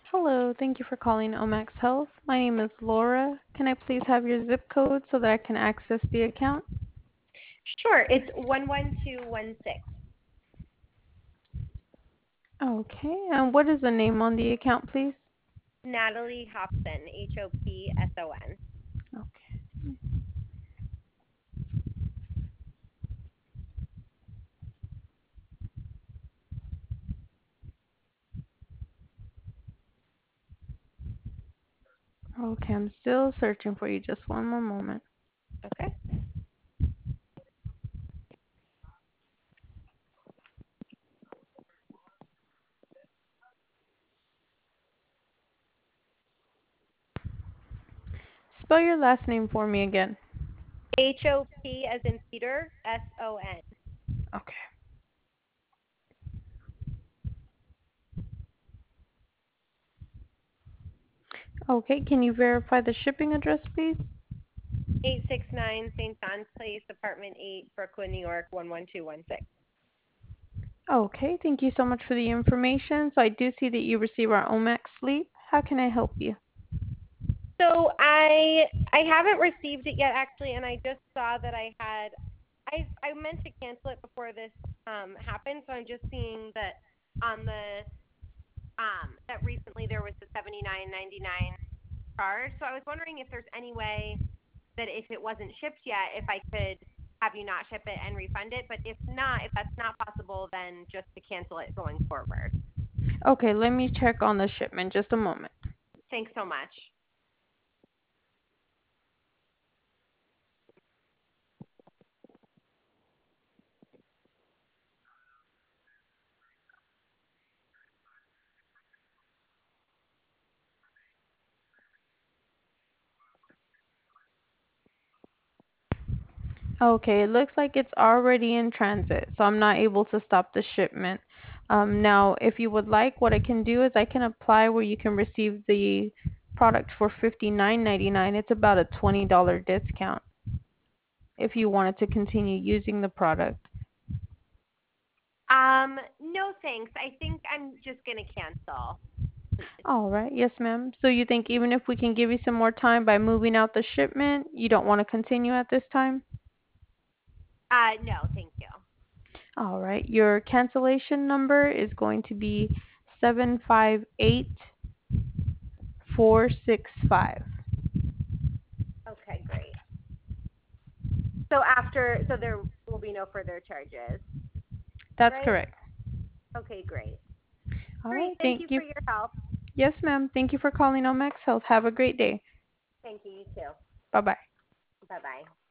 Hello, thank you for calling Omax Health. My name is Laura. Can I please have your zip code so that I can access the account? Sure, it's 11216. Okay, and what is the name on the account, please? Natalie Hobson, Hopson. Okay. Okay, I'm still searching for you. Just one more moment. Okay. Spell your last name for me again. HOP as in Peter, SON. Okay. Okay, can you verify the shipping address, please? 869 St. John's Place, Apartment 8, Brooklyn, New York, 11216. Okay, thank you so much for the information. So I do see that you receive our Omax Sleep. How can I help you? So I haven't received it yet actually, and I just saw that I meant to cancel it before this happened, so I'm just seeing that on the that recently there was the $79.99 charge. So I was wondering if there's any way that if it wasn't shipped yet, if I could have you not ship it and refund it. But if not, if that's not possible, then just to cancel it going forward. Okay, let me check on the shipment. Just a moment. Thanks so much. Okay, it looks like it's already in transit, so I'm not able to stop the shipment. Now, if you would like, what I can do is I can apply where you can receive the product for $59.99. It's about a $20 discount if you wanted to continue using the product. No thanks. I think I'm just gonna cancel. All right, yes, ma'am. So you think even if we can give you some more time by moving out the shipment, you don't want to continue at this time? No, thank you. All right, your cancellation number is going to be 758465. Okay, great. So there will be no further charges, That's right? correct. Okay, great. All Great. right, Thank thank you you. for your help. Yes, ma'am. Thank you for calling Omax Health. Have a great day. Thank you. You too. Bye-bye. Bye bye.